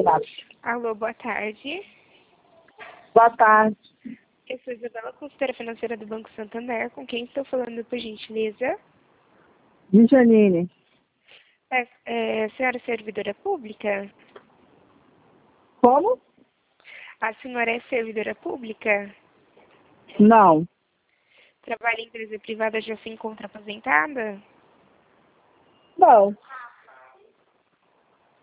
Alô, boa tarde. Boa tarde. Eu sou Isabela, consultora financeira do Banco Santander. Com quem estou falando, por gentileza? De Janine. A senhora é servidora pública? Como? A senhora é servidora pública? Não. Trabalha em empresa privada, já se encontra aposentada? Não.